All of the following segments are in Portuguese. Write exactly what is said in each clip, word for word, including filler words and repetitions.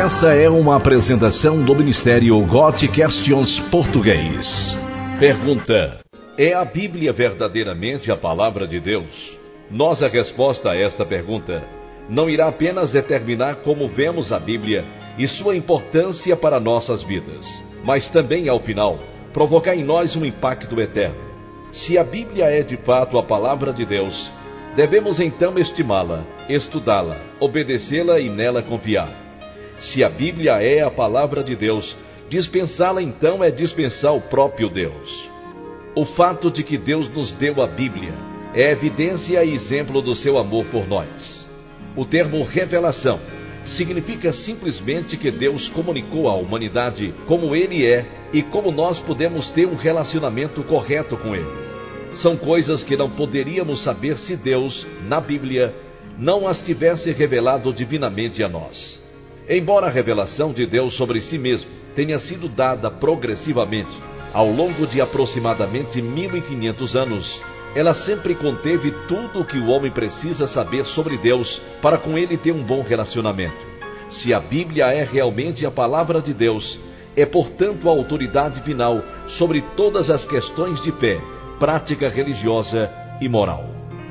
Essa é uma apresentação do Ministério God Questions Português. Pergunta: é a Bíblia verdadeiramente a palavra de Deus? Nossa resposta a esta pergunta não irá apenas determinar como vemos a Bíblia e sua importância para nossas vidas, mas também, ao final, provocar em nós um impacto eterno. Se a Bíblia é de fato a palavra de Deus, devemos então estimá-la, estudá-la, obedecê-la e nela confiar. Se a Bíblia é a palavra de Deus, dispensá-la então é dispensar o próprio Deus. O fato de que Deus nos deu a Bíblia é evidência e exemplo do seu amor por nós. O termo revelação significa simplesmente que Deus comunicou à humanidade como Ele é e como nós podemos ter um relacionamento correto com Ele. São coisas que não poderíamos saber se Deus, na Bíblia, não as tivesse revelado divinamente a nós. Embora a revelação de Deus sobre si mesmo tenha sido dada progressivamente ao longo de aproximadamente mil e quinhentos anos, ela sempre conteve tudo o que o homem precisa saber sobre Deus para com ele ter um bom relacionamento. Se a Bíblia é realmente a palavra de Deus, é portanto a autoridade final sobre todas as questões de fé, prática religiosa e moral.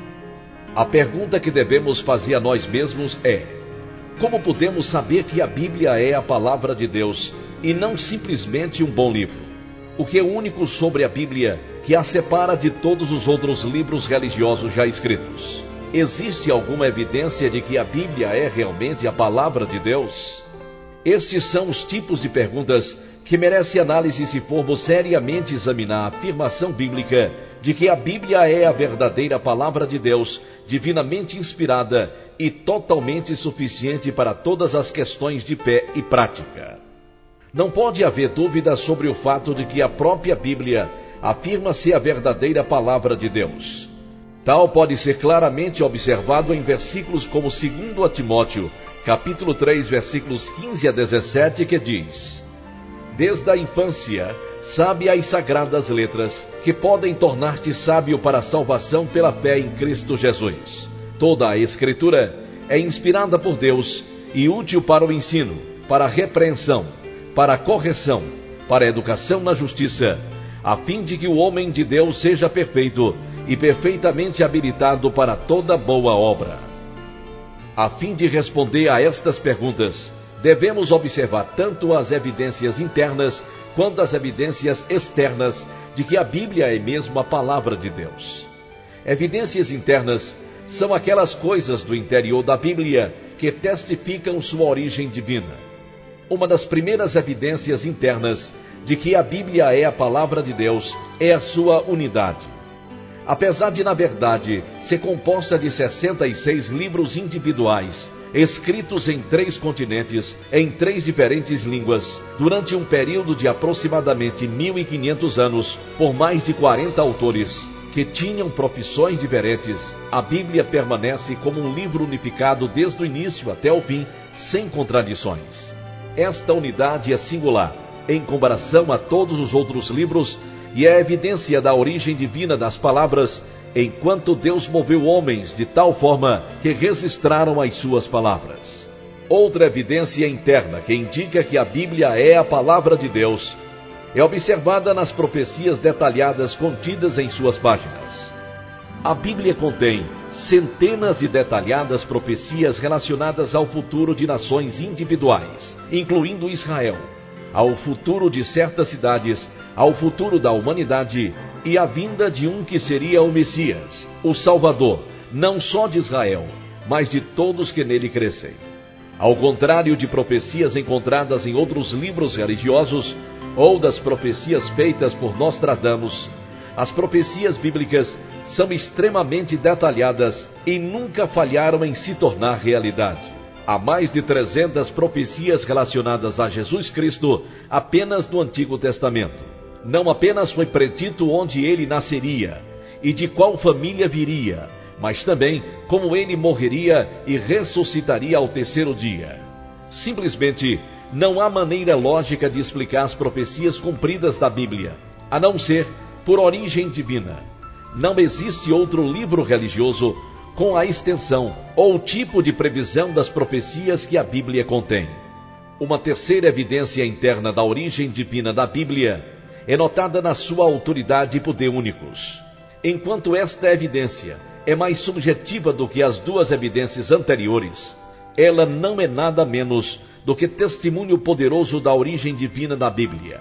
A pergunta que devemos fazer a nós mesmos é: como podemos saber que a Bíblia é a palavra de Deus e não simplesmente um bom livro? O que é único sobre a Bíblia que a separa de todos os outros livros religiosos já escritos? Existe alguma evidência de que a Bíblia é realmente a palavra de Deus? Estes são os tipos de perguntas que merecem análise se formos seriamente examinar a afirmação bíblica de que a Bíblia é a verdadeira palavra de Deus, divinamente inspirada e totalmente suficiente para todas as questões de fé e prática. Não pode haver dúvida sobre o fato de que a própria Bíblia afirma ser a verdadeira palavra de Deus. Tal pode ser claramente observado em versículos como segundo Timóteo, capítulo três, versículos quinze a dezessete, que diz: desde a infância, sabe as sagradas letras, que podem tornar-te sábio para a salvação pela fé em Cristo Jesus. Toda a Escritura é inspirada por Deus e útil para o ensino, para a repreensão, para a correção, para a educação na justiça, a fim de que o homem de Deus seja perfeito e perfeitamente habilitado para toda boa obra. A fim de responder a estas perguntas, devemos observar tanto as evidências internas quanto as evidências externas de que a Bíblia é mesmo a palavra de Deus. Evidências internas são aquelas coisas do interior da Bíblia que testificam sua origem divina. Uma das primeiras evidências internas de que a Bíblia é a palavra de Deus é a sua unidade. Apesar de, na verdade, ser composta de sessenta e seis livros individuais, escritos em três continentes, em três diferentes línguas, durante um período de aproximadamente mil e quinhentos anos, por mais de quarenta autores, que tinham profissões diferentes, a Bíblia permanece como um livro unificado desde o início até o fim, sem contradições. Esta unidade é singular, em comparação a todos os outros livros, e é evidência da origem divina das palavras, enquanto Deus moveu homens de tal forma que registraram as suas palavras. Outra evidência interna que indica que a Bíblia é a palavra de Deus é observada nas profecias detalhadas contidas em suas páginas. A Bíblia contém centenas de detalhadas profecias relacionadas ao futuro de nações individuais, incluindo Israel, ao futuro de certas cidades, ao futuro da humanidade e à vinda de um que seria o Messias, o Salvador, não só de Israel, mas de todos que nele crescem. Ao contrário de profecias encontradas em outros livros religiosos ou das profecias feitas por Nostradamus, as profecias bíblicas são extremamente detalhadas e nunca falharam em se tornar realidade. Há mais de trezentas profecias relacionadas a Jesus Cristo apenas no Antigo Testamento. Não apenas foi predito onde ele nasceria e de qual família viria, mas também como ele morreria e ressuscitaria ao terceiro dia. Simplesmente não há maneira lógica de explicar as profecias cumpridas da Bíblia, a não ser por origem divina. Não existe outro livro religioso com a extensão ou tipo de previsão das profecias que a Bíblia contém. Uma terceira evidência interna da origem divina da Bíblia é notada na sua autoridade e poder únicos. Enquanto esta evidência é mais subjetiva do que as duas evidências anteriores, ela não é nada menos do que testemunho poderoso da origem divina da Bíblia.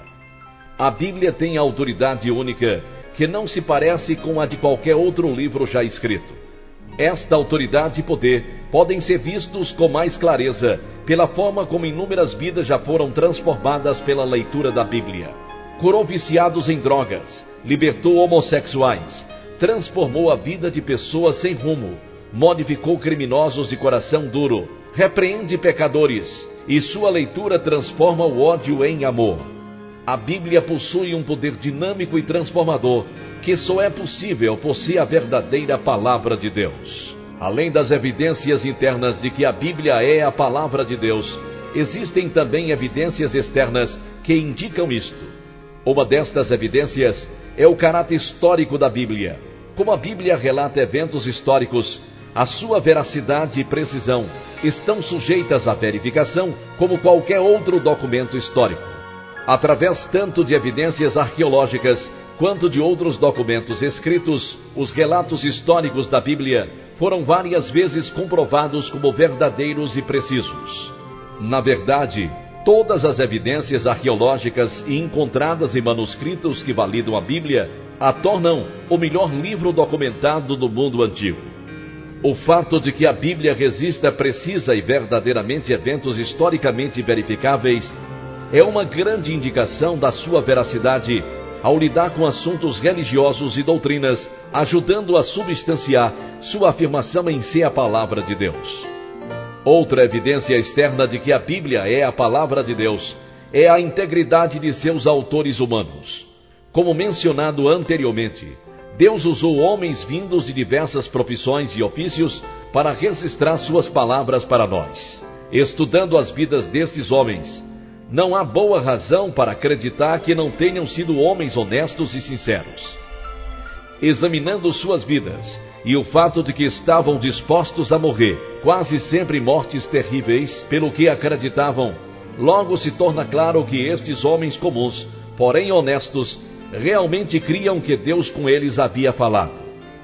A Bíblia tem autoridade única que não se parece com a de qualquer outro livro já escrito. Esta autoridade e poder podem ser vistos com mais clareza pela forma como inúmeras vidas já foram transformadas pela leitura da Bíblia. Curou viciados em drogas, libertou homossexuais, transformou a vida de pessoas sem rumo, modificou criminosos de coração duro, repreende pecadores, e sua leitura transforma o ódio em amor. A Bíblia possui um poder dinâmico e transformador que só é possível por ser a verdadeira palavra de Deus. Além das evidências internas de que a Bíblia é a palavra de Deus, existem também evidências externas que indicam isto. Uma destas evidências é o caráter histórico da Bíblia. Como a Bíblia relata eventos históricos, a sua veracidade e precisão estão sujeitas à verificação como qualquer outro documento histórico. Através tanto de evidências arqueológicas quanto de outros documentos escritos, os relatos históricos da Bíblia foram várias vezes comprovados como verdadeiros e precisos. Na verdade, todas as evidências arqueológicas e encontradas em manuscritos que validam a Bíblia a tornam o melhor livro documentado do mundo antigo. O fato de que a Bíblia resista precisa e verdadeiramente eventos historicamente verificáveis é uma grande indicação da sua veracidade ao lidar com assuntos religiosos e doutrinas, ajudando a substanciar sua afirmação em ser a palavra de Deus. Outra evidência externa de que a Bíblia é a palavra de Deus é a integridade de seus autores humanos. Como mencionado anteriormente, Deus usou homens vindos de diversas profissões e ofícios para registrar suas palavras para nós. Estudando as vidas destes homens, não há boa razão para acreditar que não tenham sido homens honestos e sinceros. Examinando suas vidas e o fato de que estavam dispostos a morrer, quase sempre mortes terríveis, pelo que acreditavam, logo se torna claro que estes homens comuns, porém honestos, realmente criam que Deus com eles havia falado.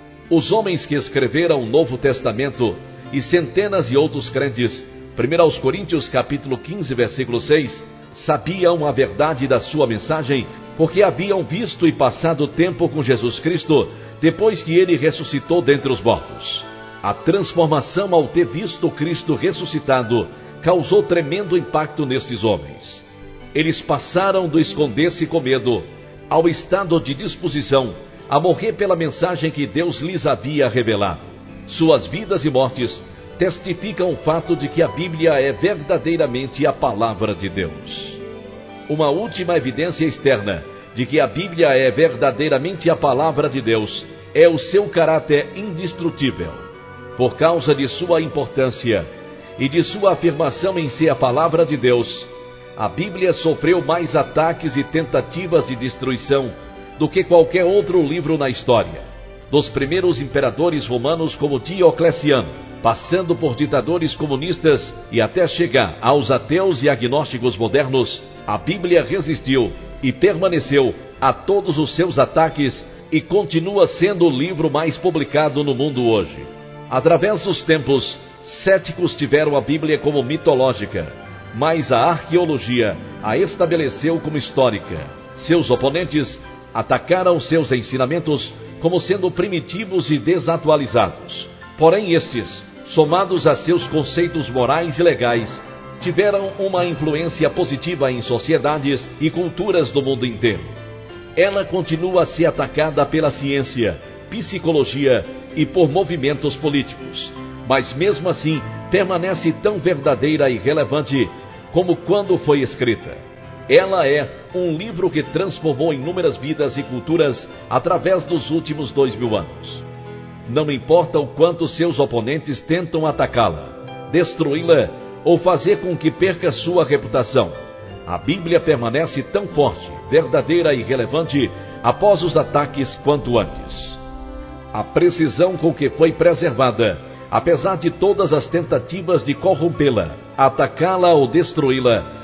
Os homens que escreveram o Novo Testamento e centenas de outros crentes, primeiro aos Coríntios capítulo quinze, versículo seis, sabiam a verdade da sua mensagem porque haviam visto e passado tempo com Jesus Cristo depois que ele ressuscitou dentre os mortos. A transformação ao ter visto Cristo ressuscitado causou tremendo impacto nestes homens. Eles passaram do esconder-se com medo ao estado de disposição a morrer pela mensagem que Deus lhes havia revelado. Suas vidas e mortes testificam o fato de que a Bíblia é verdadeiramente a palavra de Deus. Uma última evidência externa de que a Bíblia é verdadeiramente a palavra de Deus é o seu caráter indestrutível. Por causa de sua importância e de sua afirmação em ser a palavra de Deus, a Bíblia sofreu mais ataques e tentativas de destruição do que qualquer outro livro na história. Dos primeiros imperadores romanos como Diocleciano, passando por ditadores comunistas e até chegar aos ateus e agnósticos modernos, a Bíblia resistiu e permaneceu a todos os seus ataques e continua sendo o livro mais publicado no mundo hoje. Através dos tempos, céticos tiveram a Bíblia como mitológica, mas a arqueologia a estabeleceu como histórica. Seus oponentes atacaram seus ensinamentos como sendo primitivos e desatualizados. Porém, estes, somados a seus conceitos morais e legais, tiveram uma influência positiva em sociedades e culturas do mundo inteiro. Ela continua a ser atacada pela ciência, psicologia e por movimentos políticos, mas mesmo assim permanece tão verdadeira e relevante como quando foi escrita. Ela é um livro que transformou inúmeras vidas e culturas através dos últimos dois mil anos. Não importa o quanto seus oponentes tentam atacá-la, destruí-la ou fazer com que perca sua reputação, a Bíblia permanece tão forte, verdadeira e relevante após os ataques quanto antes. A precisão com que foi preservada, apesar de todas as tentativas de corrompê-la, atacá-la ou destruí-la,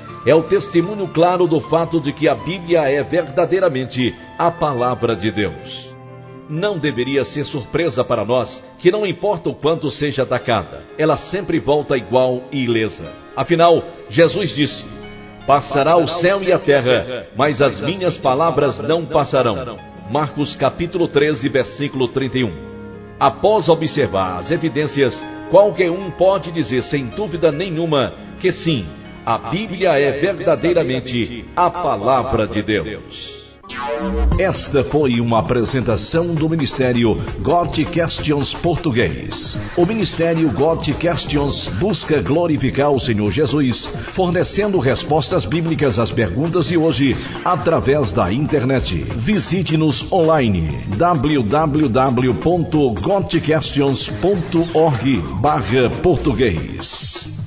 é o testemunho claro do fato de que a Bíblia é verdadeiramente a palavra de Deus. Não deveria ser surpresa para nós que não importa o quanto seja atacada, ela sempre volta igual e ilesa. Afinal, Jesus disse: passará o céu e a terra, mas as minhas palavras não passarão. Marcos capítulo treze, versículo trinta e um. Após observar as evidências, qualquer um pode dizer sem dúvida nenhuma que sim, a Bíblia é verdadeiramente a palavra de Deus. Esta foi uma apresentação do Ministério Got Questions Português. O Ministério Got Questions busca glorificar o Senhor Jesus, fornecendo respostas bíblicas às perguntas de hoje através da internet. Visite-nos online w w w ponto got questions ponto org barra português.